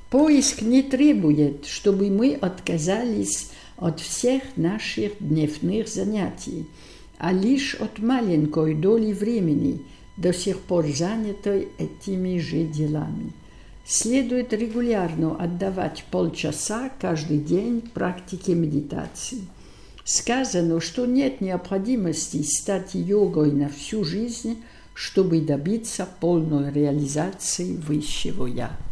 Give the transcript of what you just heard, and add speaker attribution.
Speaker 1: Поиск не требует, чтобы мы отказались от всех наших дневных занятий, а лишь от маленькой доли времени, до сих пор занятой этими же делами. Следует регулярно отдавать полчаса каждый день практике медитации. Сказано, что нет необходимости стать йогой на всю жизнь, чтобы добиться полной реализации высшего «Я».